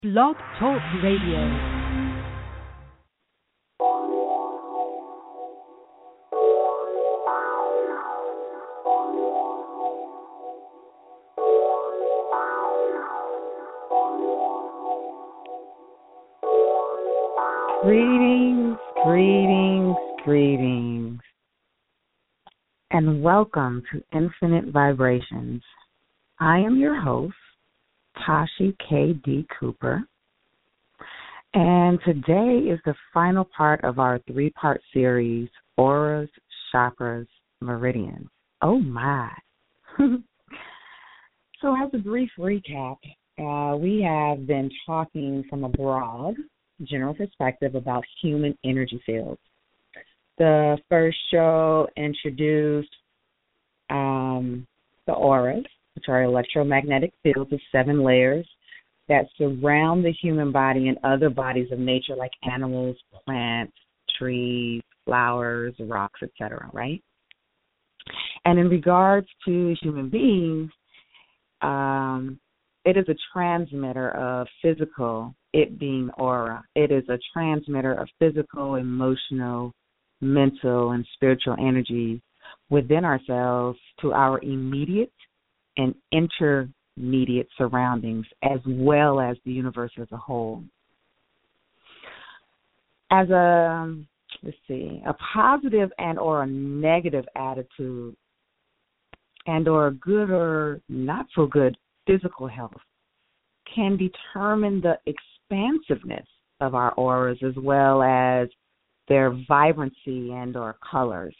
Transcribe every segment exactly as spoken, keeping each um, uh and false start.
Blog Talk Radio. Greetings, greetings, greetings, and welcome to Infinite Vibrations. I am your host, Tashi K D. Cooper, and today is the final part of our three-part series, Auras, Chakras, Meridians. Oh, my. So as a brief recap, uh, we have been talking from a broad, general perspective about human energy fields. The first show introduced um, the auras, which are electromagnetic fields of seven layers that surround the human body and other bodies of nature like animals, plants, trees, flowers, rocks, et cetera, right? And in regards to human beings, um, it is a transmitter of physical, it being aura. It is a transmitter of physical, emotional, mental, and spiritual energy within ourselves to our immediate and intermediate surroundings, as well as the universe as a whole. As a, let's see, a positive and or a negative attitude and or a good or not so good physical health can determine the expansiveness of our auras as well as their vibrancy and or colors.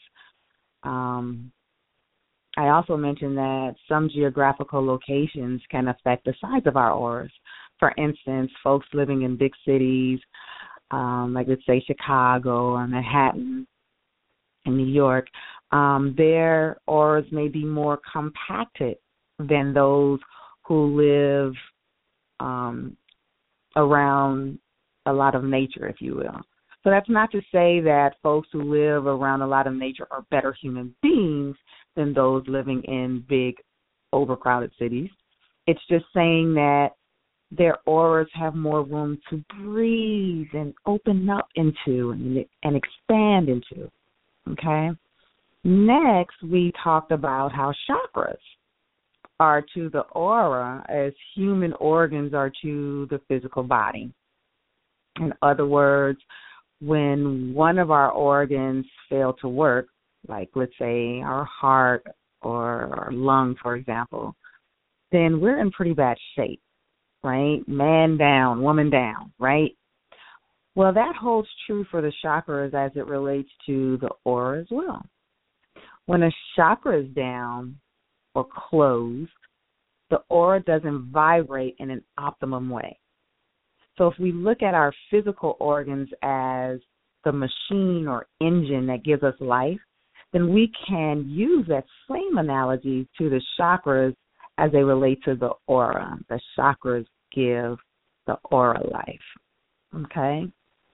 Um, I also mentioned that some geographical locations can affect the size of our auras. For instance, folks living in big cities, um, like let's say Chicago or Manhattan and New York, um, their auras may be more compacted than those who live um, around a lot of nature, if you will. So that's not to say that folks who live around a lot of nature are better human beings than those living in big, overcrowded cities. It's just saying that their auras have more room to breathe and open up into and, and expand into, okay? Next, we talked about how chakras are to the aura as human organs are to the physical body. In other words, when one of our organs fail to work, like let's say our heart or our lung, for example, then we're in pretty bad shape, right? Man down, woman down, right? Well, that holds true for the chakras as it relates to the aura as well. When a chakra is down or closed, the aura doesn't vibrate in an optimum way. So if we look at our physical organs as the machine or engine that gives us life, then we can use that same analogy to the chakras as they relate to the aura. The chakras give the aura life, okay?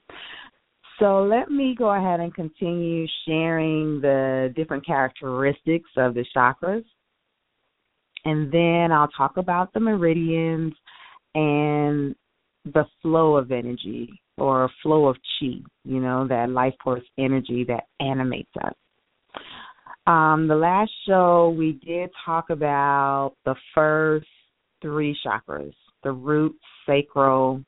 So let me go ahead and continue sharing the different characteristics of the chakras, and then I'll talk about the meridians and the flow of energy or flow of chi, you know, that life force energy that animates us. Um, the last show we did talk about the first three chakras, the root, sacral,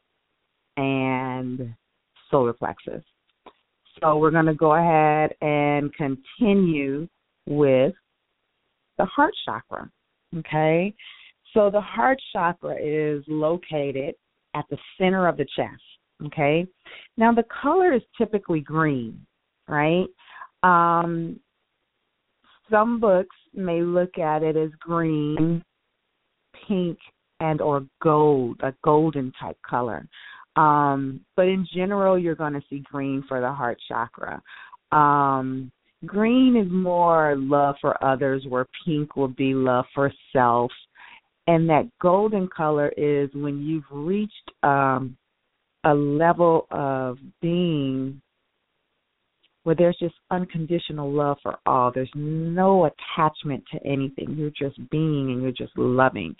and solar plexus. So we're going to go ahead and continue with the heart chakra, okay? So the heart chakra is located at the center of the chest, okay? Now, the color is typically green, right? Um, some books may look at it as green, pink, and or gold, a golden type color. Um, but in general, you're going to see green for the heart chakra. Um, green is more love for others, where pink will be love for self. And that golden color is when you've reached um, a level of being where there's just unconditional love for all. There's no attachment to anything. You're just being and you're just loving.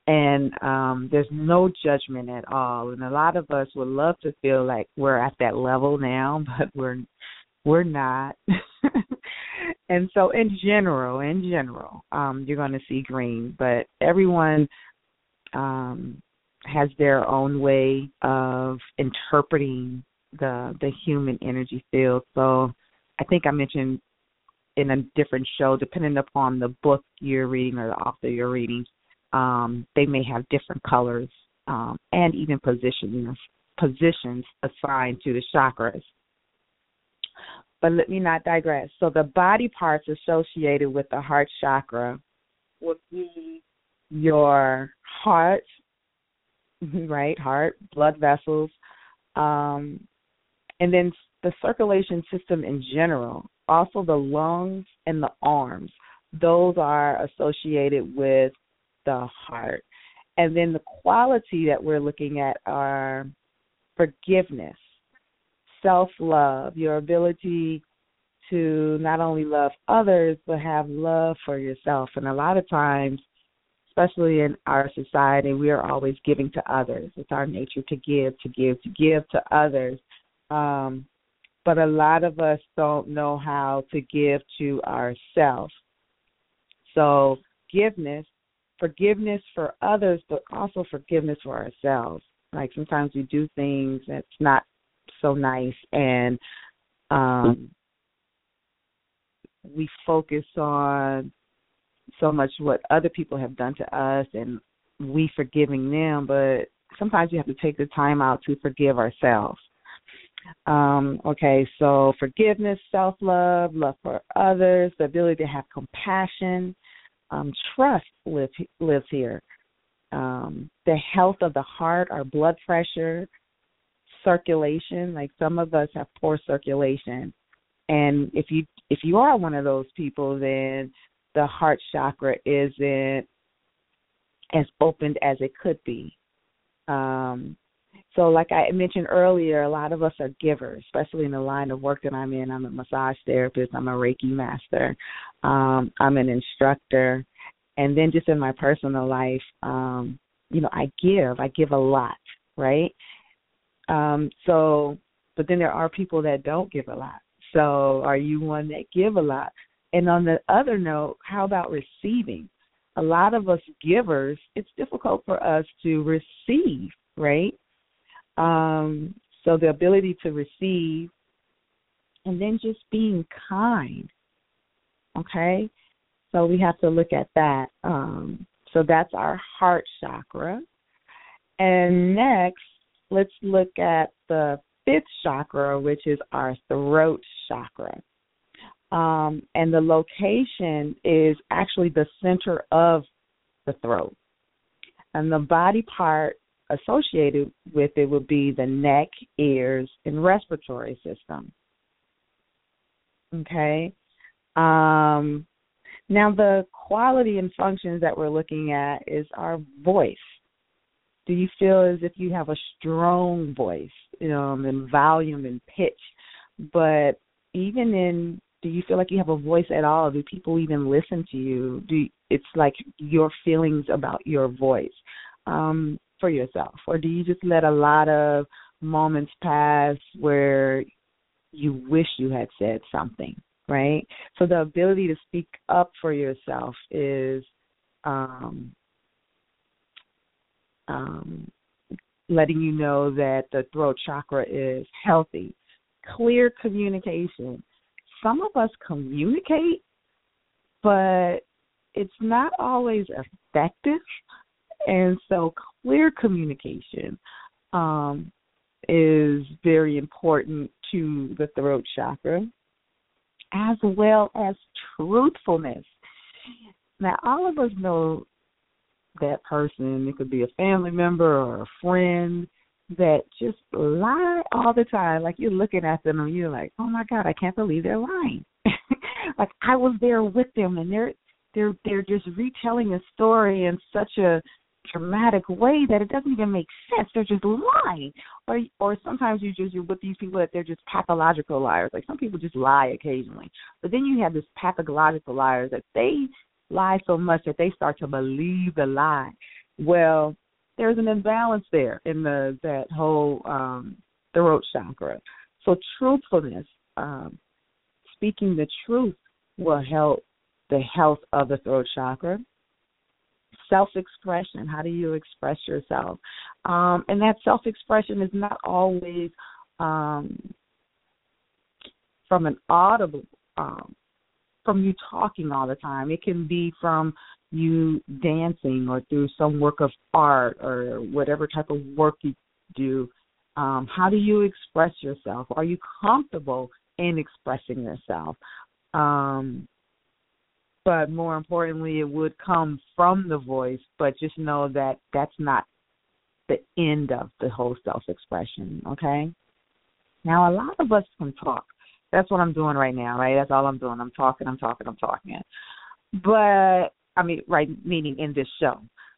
And um, there's no judgment at all. And a lot of us would love to feel like we're at that level now, but we're we're not. And so in general, in general, um, you're going to see green. But everyone um, has their own way of interpreting the the human energy field. So I think I mentioned in a different show, depending upon the book you're reading or the author you're reading, um, they may have different colors um, and even positions positions assigned to the chakras. But let me not digress. So the body parts associated with the heart chakra would be your heart, right, heart, blood vessels, um, and then the circulation system in general, also the lungs and the arms. Those are associated with the heart. And then the quality that we're looking at are forgiveness, self-love, your ability to not only love others, but have love for yourself. And a lot of times, especially in our society, we are always giving to others. It's our nature to give, to give, to give to others. Um, but a lot of us don't know how to give to ourselves. So forgiveness, forgiveness for others, but also forgiveness for ourselves. Like sometimes we do things that's not so nice, and um, we focus on so much what other people have done to us and we forgiving them, but sometimes you have to take the time out to forgive ourselves. Um, okay, so forgiveness, self-love, love for others, the ability to have compassion, um, trust live, lives here. Um, the health of the heart, our blood pressure, circulation, like some of us have poor circulation. And if you if you are one of those people, then the heart chakra isn't as opened as it could be. Um, so like I mentioned earlier, a lot of us are givers, especially in the line of work that I'm in. I'm a massage therapist. I'm a Reiki master. Um, I'm an instructor. And then just in my personal life, um, you know, I give. I give a lot, right? Um, so, but then there are people that don't give a lot. So are you one that give a lot? And on the other note, how about receiving? A lot of us givers, it's difficult for us to receive, right? Um, so the ability to receive and then just being kind, okay? So we have to look at that. Um, so that's our heart chakra. And next, let's look at the fifth chakra, which is our throat chakra. Um, and the location is actually the center of the throat. And the body part associated with it would be the neck, ears, and respiratory system. Okay? Um, now, the quality and functions that we're looking at is our voice. Do you feel as if you have a strong voice, you know, in volume and pitch? But even in, do you feel like you have a voice at all? Do people even listen to you? Do you, it's like your feelings about your voice um, for yourself? Or do you just let a lot of moments pass where you wish you had said something, right? So the ability to speak up for yourself is um, um, letting you know that the throat chakra is healthy. Clear communication. Some of us communicate, but it's not always effective. And so clear communication um, is very important to the throat chakra, as well as truthfulness. Now, all of us know that person. It could be a family member or a friend that just lie all the time. Like you're looking at them and you're like, oh my God, I can't believe they're lying. Like I was there with them and they're they're they're just retelling a story in such a dramatic way that it doesn't even make sense. They're just lying. Or or sometimes you just you're with these people that they're just pathological liars. Like some people just lie occasionally. But then you have this pathological liars that they lie so much that they start to believe the lie. Well, there's an imbalance there in the that whole um, throat chakra. So truthfulness, um, speaking the truth, will help the health of the throat chakra. Self-expression, how do you express yourself? Um, and that self-expression is not always um, from an audible, um, from you talking all the time. It can be from you dancing or through some work of art or whatever type of work you do. Um, how do you express yourself? Are you comfortable in expressing yourself? Um, but more importantly, it would come from the voice, but just know that that's not the end of the whole self-expression, okay? Now, a lot of us can talk. That's what I'm doing right now, right? That's all I'm doing. I'm talking, I'm talking, I'm talking. But, I mean, right, meaning in this show.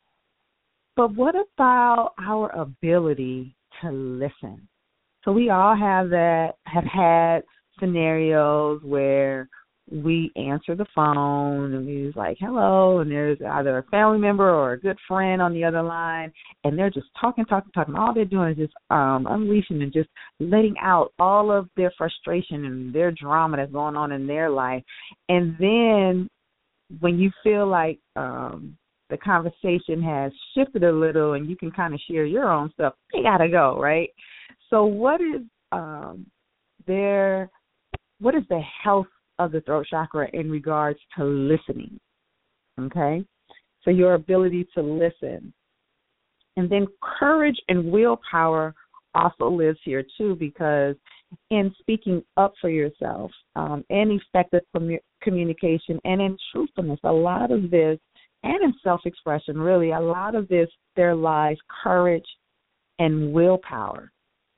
But what about our ability to listen? So we all have that, have had scenarios where we answer the phone and we was like, hello, and there's either a family member or a good friend on the other line, and they're just talking, talking, talking. All they're doing is just um, unleashing and just letting out all of their frustration and their drama that's going on in their life. And then when you feel like um, the conversation has shifted a little and you can kind of share your own stuff, they got to go, right? So what is um, their, what is the health of the throat chakra in regards to listening, okay? So your ability to listen. And then courage and willpower also lives here too, because in speaking up for yourself, um, and effective commu- communication and in truthfulness, a lot of this, and in self-expression, really, a lot of this, there lies courage and willpower,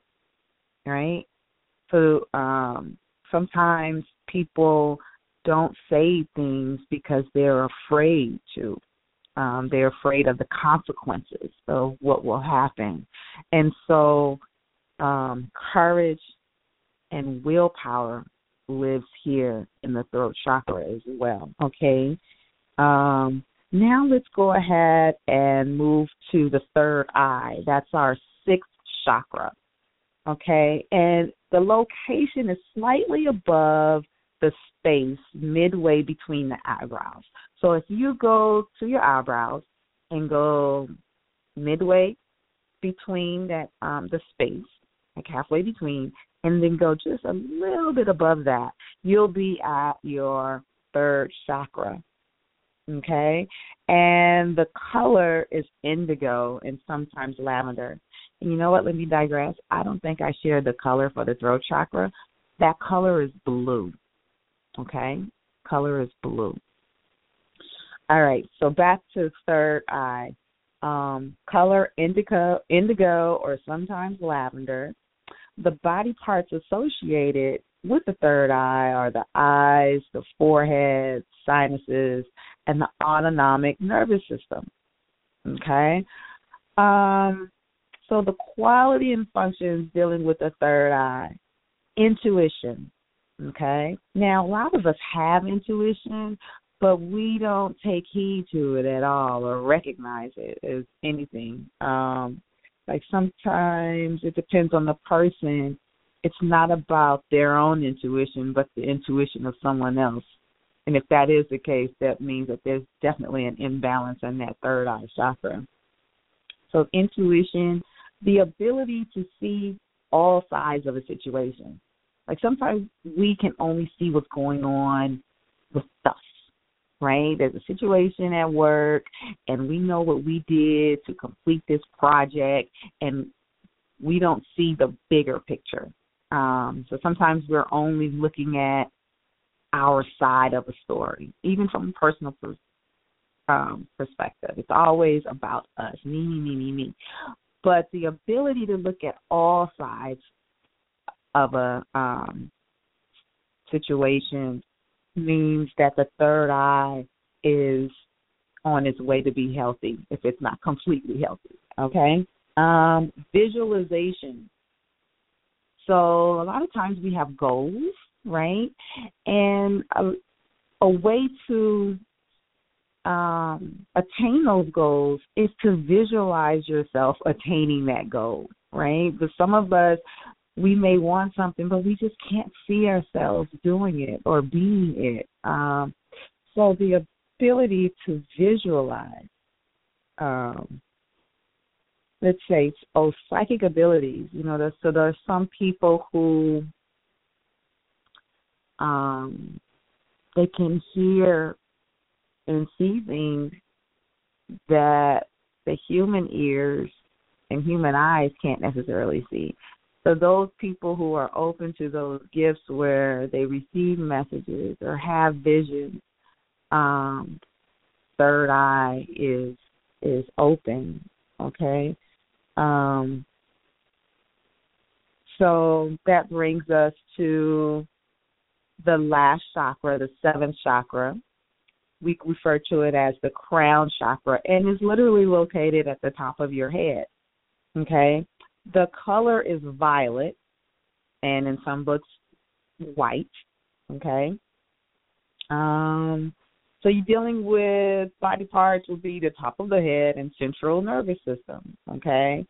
right? So um, sometimes people don't say things because they're afraid to. Um, they're afraid of the consequences of what will happen. And so um, courage and willpower lives here in the throat chakra as well, okay? Um, now let's go ahead and move to the third eye. That's our sixth chakra, okay? And the location is slightly above the space midway between the eyebrows. So if you go to your eyebrows and go midway between that um, the space, like halfway between, and then go just a little bit above that, you'll be at your third chakra, okay? And the color is indigo and sometimes lavender. And you know what? Let me digress. I don't think I shared the color for the throat chakra. That color is blue. Okay, color is blue. All right, so back to third eye. Um, color indigo, indigo, or sometimes lavender. The body parts associated with the third eye are the eyes, the forehead, sinuses, and the autonomic nervous system. Okay, um, so the quality and functions dealing with the third eye, intuition. Okay. Now, a lot of us have intuition, but we don't take heed to it at all or recognize it as anything. Um, like sometimes it depends on the person. It's not about their own intuition, but the intuition of someone else. And if that is the case, that means that there's definitely an imbalance in that third eye chakra. So intuition, the ability to see all sides of a situation. Like sometimes we can only see what's going on with us, right? There's a situation at work, and we know what we did to complete this project, and we don't see the bigger picture. Um, so sometimes we're only looking at our side of a story, even from a personal pers- um, perspective. It's always about us, me, me, me, me, me. But the ability to look at all sides of a um, situation means that the third eye is on its way to be healthy, if it's not completely healthy, okay? Um, visualization. So a lot of times we have goals, right? And a, a way to um, attain those goals is to visualize yourself attaining that goal, right? But some of us, we may want something, but we just can't see ourselves doing it or being it. Um, so the ability to visualize, um, let's say, oh, psychic abilities, you know, there's, so there are some people who um, they can hear and see things that the human ears and human eyes can't necessarily see. So those people who are open to those gifts where they receive messages or have visions, um, third eye is is open, okay? Um, so that brings us to the last chakra, the seventh chakra. We refer to it as the crown chakra, and is literally located at the top of your head, okay? The color is violet, and in some books, white, okay? Um, so you're dealing with body parts would be the top of the head and central nervous system, okay?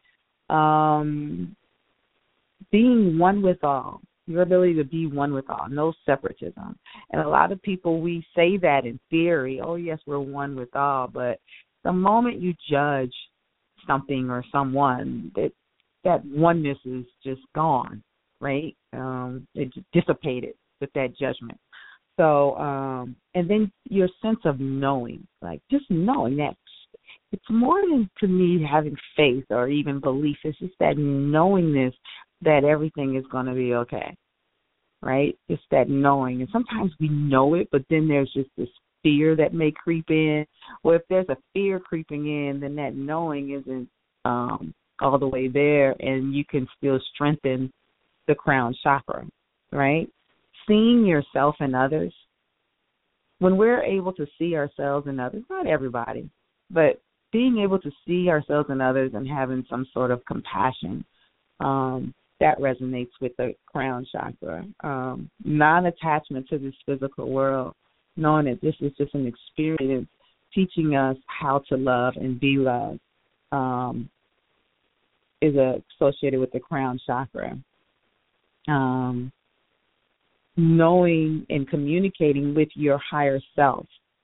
Um, being one with all, your ability to be one with all, no separatism. And a lot of people, we say that in theory, oh, yes, we're one with all, but the moment you judge something or someone, that that oneness is just gone, right? Um, it dissipated with that judgment. So, um, and then your sense of knowing, like just knowing that it's more than, to me, having faith or even belief. It's just that knowingness that everything is going to be okay, right? It's that knowing. And sometimes we know it, but then there's just this fear that may creep in. Well, if there's a fear creeping in, then that knowing isn't um, all the way there, and you can still strengthen the crown chakra, right? Seeing yourself and others. When we're able to see ourselves and others, not everybody, but being able to see ourselves and others and having some sort of compassion, um, that resonates with the crown chakra. Um, non-attachment to this physical world, knowing that this is just an experience teaching us how to love and be loved, um, is associated with the crown chakra. Um, knowing and communicating with your higher self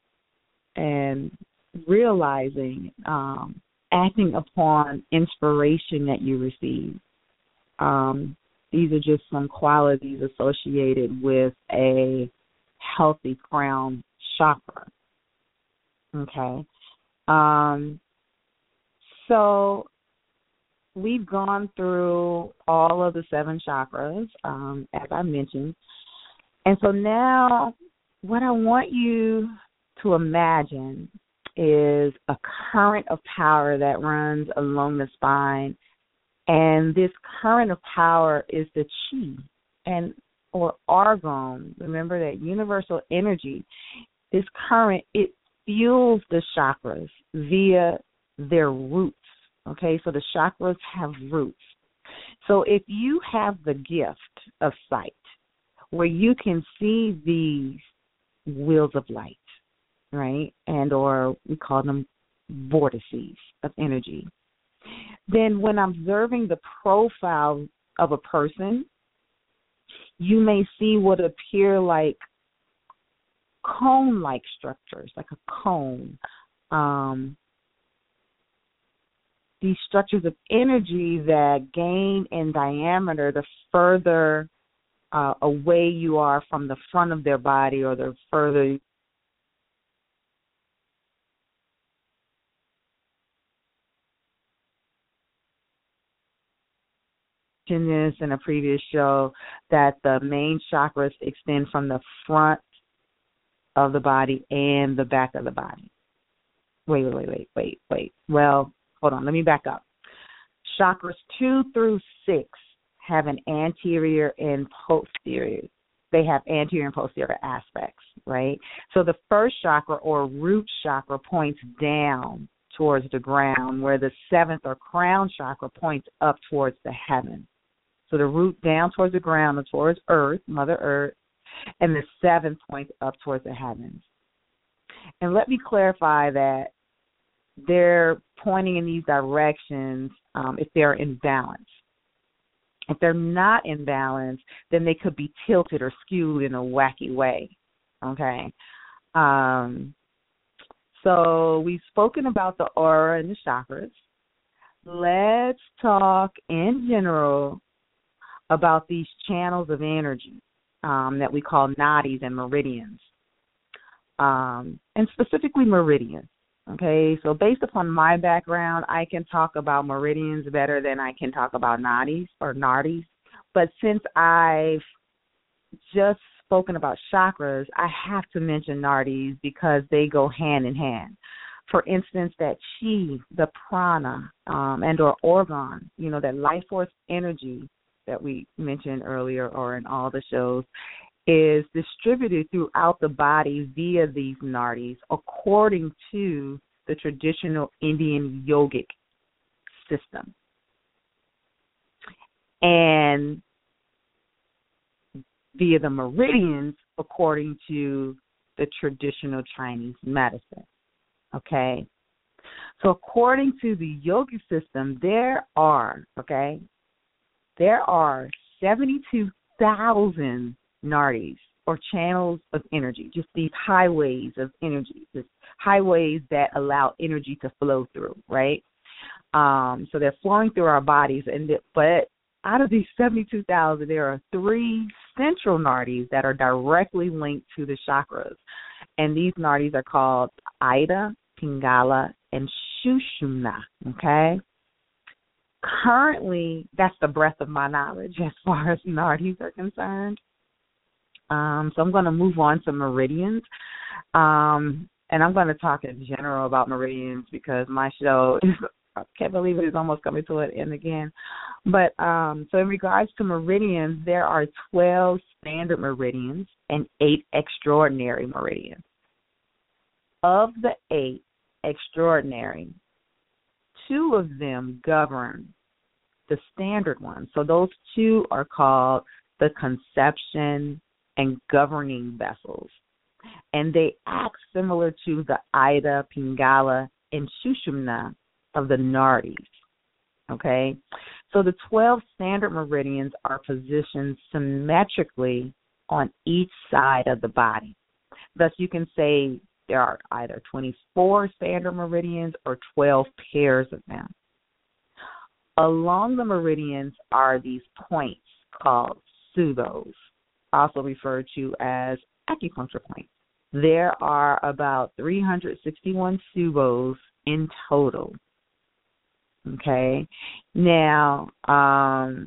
and realizing, um, acting upon inspiration that you receive. Um, these are just some qualities associated with a healthy crown chakra. Okay. Um, so we've gone through all of the seven chakras, um, as I mentioned. And so now what I want you to imagine is a current of power that runs along the spine. And this current of power is the chi and or argon. Remember that universal energy. This current, it fuels the chakras via their roots. Okay, so the chakras have roots. So if you have the gift of sight, where you can see these wheels of light, right, and or we call them vortices of energy, then when observing the profile of a person, you may see what appear like cone-like structures, like a cone. Um, these structures of energy that gain in diameter the further uh, away you are from the front of their body or the further in this in a previous show that the main chakras extend from the front of the body and the back of the body. Wait, wait, wait, wait, wait. Well, hold on. Let me back up. Chakras two through six have an anterior and posterior. They have anterior and posterior aspects, right? So the first chakra or root chakra points down towards the ground, where the seventh or crown chakra points up towards the heaven. So the root down towards the ground and towards earth, Mother Earth, and the seventh points up towards the heavens. And let me clarify that they're pointing in these directions um, if they're in balance. If they're not in balance, then they could be tilted or skewed in a wacky way, okay? Um, so we've spoken about the aura and the chakras. Let's talk in general about these channels of energy um, that we call nadis and meridians, um, and specifically meridians. Okay, so based upon my background, I can talk about meridians better than I can talk about nadis or nadis. But since I've just spoken about chakras, I have to mention nadis because they go hand in hand. For instance, that chi, the prana, um, and or organ, you know, that life force energy that we mentioned earlier or in all the shows, is distributed throughout the body via these nadis according to the traditional Indian yogic system. And via the meridians according to the traditional Chinese medicine. Okay? So according to the yogic system, there are, okay, there are seventy-two thousand nadis or channels of energy, just these highways of energy, just highways that allow energy to flow through, right? Um, so they're flowing through our bodies, and the, but out of these seventy-two thousand, there are three central nadis that are directly linked to the chakras, and these nadis are called Ida, Pingala, and Sushumna, okay? Currently, that's the breadth of my knowledge as far as nadis are concerned. Um, so I'm going to move on to meridians, um, and I'm going to talk in general about meridians because my show is, I can't believe it is almost coming to an end again. But um, so in regards to meridians, there are twelve standard meridians and eight extraordinary meridians. Of the eight extraordinary, two of them govern the standard ones. So those two are called the conception and governing vessels. And they act similar to the Ida, Pingala, and Sushumna of the nadis. Okay? So the twelve standard meridians are positioned symmetrically on each side of the body. Thus, you can say there are either twenty-four standard meridians or twelve pairs of them. Along the meridians are these points called subos, also referred to as acupuncture points. There are about three hundred sixty-one subos in total. Okay. Now, um,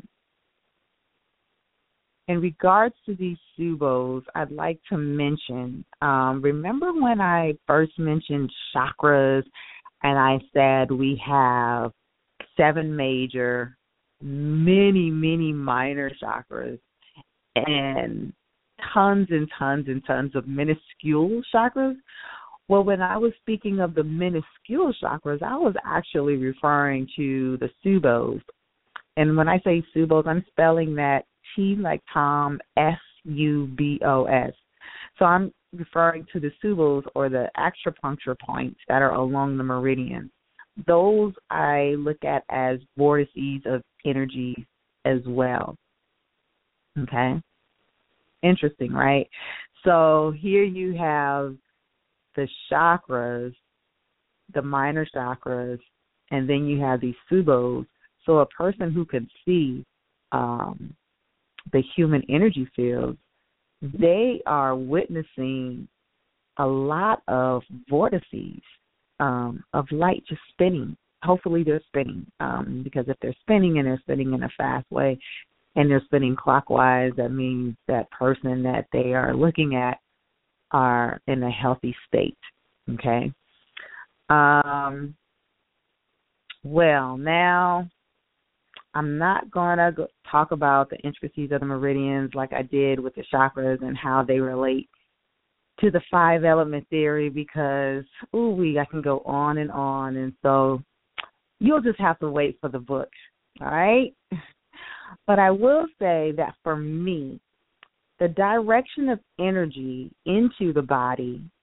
in regards to these subos, I'd like to mention, um, remember when I first mentioned chakras and I said we have seven major, many, many minor chakras, and tons and tons and tons of minuscule chakras? Well, when I was speaking of the minuscule chakras, I was actually referring to the subos. And when I say subos, I'm spelling that T like Tom, S U B O S. So I'm referring to the subos or the acupuncture points that are along the meridian. Those I look at as vortices of energy as well. Okay? Interesting, right? So here you have the chakras, the minor chakras, and then you have these subos. So a person who can see um, the human energy field, they are witnessing a lot of vortices um, of light just spinning. Hopefully they're spinning um, because if they're spinning and they're spinning in a fast way and they're spinning clockwise, that means that person that they are looking at are in a healthy state, okay? Um, well, now I'm not going to talk about the intricacies of the meridians like I did with the chakras and how they relate to the five-element theory because, ooh, we I can go on and on, and so you'll just have to wait for the book, all right? But I will say that for me, the direction of energy into the body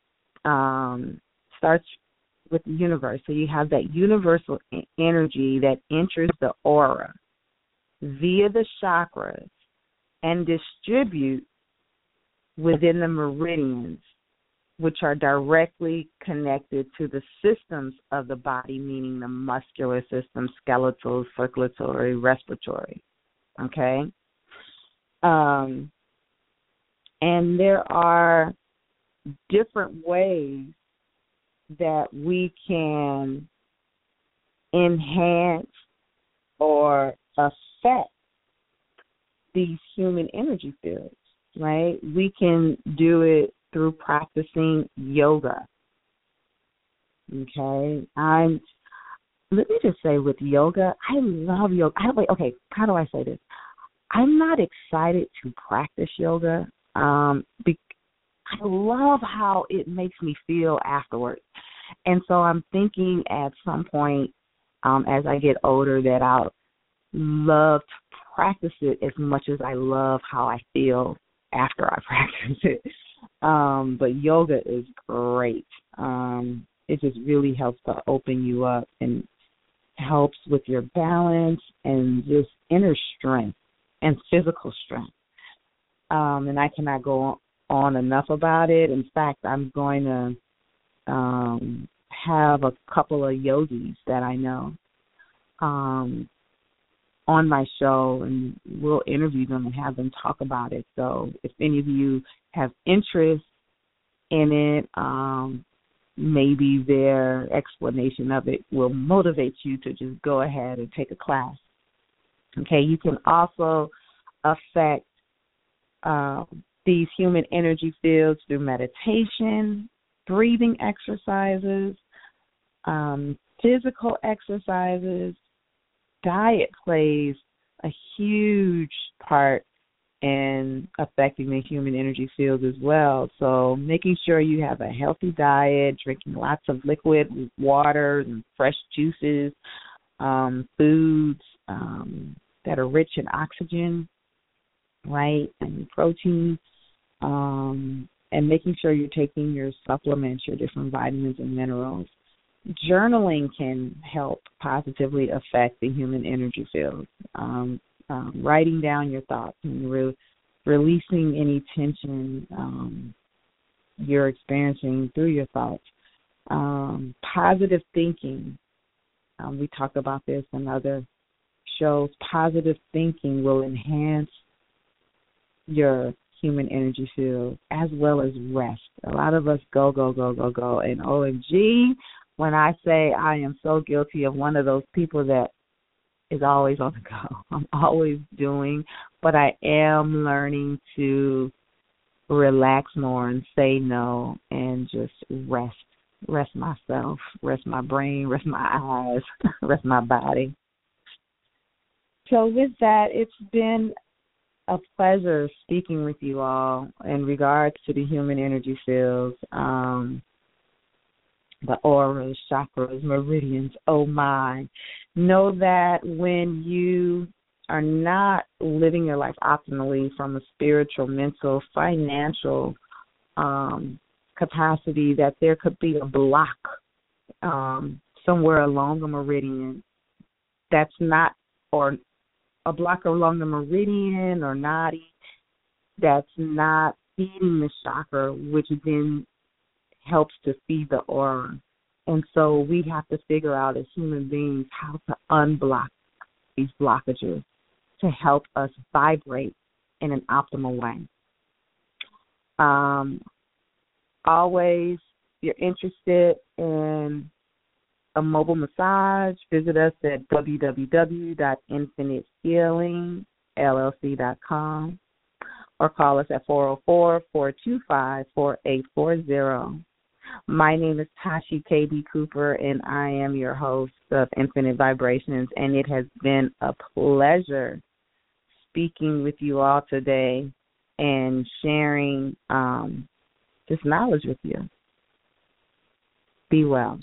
um, starts with the universe. So you have that universal e- energy that enters the aura via the chakras and distributes within the meridians, which are directly connected to the systems of the body, meaning the muscular system, skeletal, circulatory, respiratory. Okay? Um, and there are different ways that we can enhance or affect these human energy fields, right? We can do it through practicing yoga. Okay? I'm let me just say with yoga, I love yoga. I, wait, okay, how do I say this? I'm not excited to practice yoga. Um, be, I love how it makes me feel afterwards. And so I'm thinking at some point, um, as I get older, that I'll love to practice it as much as I love how I feel after I practice it. Um, but yoga is great. Um, it just really helps to open you up and helps with your balance and just inner strength and physical strength. Um, and I cannot go on enough about it. In fact, I'm going to um, have a couple of yogis that I know um, on my show, and we'll interview them and have them talk about it. So if any of you have interest in it, um, maybe their explanation of it will motivate you to just go ahead and take a class. Okay, you can also affect uh, these human energy fields through meditation, breathing exercises, um, physical exercises. Diet plays a huge part in affecting the human energy field as well. So making sure you have a healthy diet, drinking lots of liquid water and fresh juices, um, foods um, that are rich in oxygen, right, and protein, um, and making sure you're taking your supplements, your different vitamins and minerals. Journaling can help positively affect the human energy field. Um, um, writing down your thoughts and re- releasing any tension um, you're experiencing through your thoughts. Um, positive thinking. Um, we talked about this in other shows. Positive thinking will enhance your human energy field as well as rest. A lot of us go, go, go, go, go. And O M G, when I say I am so guilty of one of those people that is always on the go. I'm always doing, but I am learning to relax more and say no and just rest. Rest myself, rest my brain, rest my eyes, rest my body. So with that, it's been a pleasure speaking with you all in regards to the human energy fields, um, the auras, chakras, meridians. Oh, my. Know that when you are not living your life optimally from a spiritual, mental, financial um, capacity, that there could be a block um, somewhere along the meridian that's not, or a block along the meridian or nadi that's not feeding the chakra, which then helps to feed the aura. And so we have to figure out as human beings how to unblock these blockages to help us vibrate in an optimal way. Um, always, if you're interested in a mobile massage, visit us at w w w dot infinite healing l l c dot com or call us at four oh four, four two five, four eight four zero. My name is Tashi K B. Cooper, and I am your host of Infinite Vibrations, and it has been a pleasure speaking with you all today and sharing um, this knowledge with you. Be well.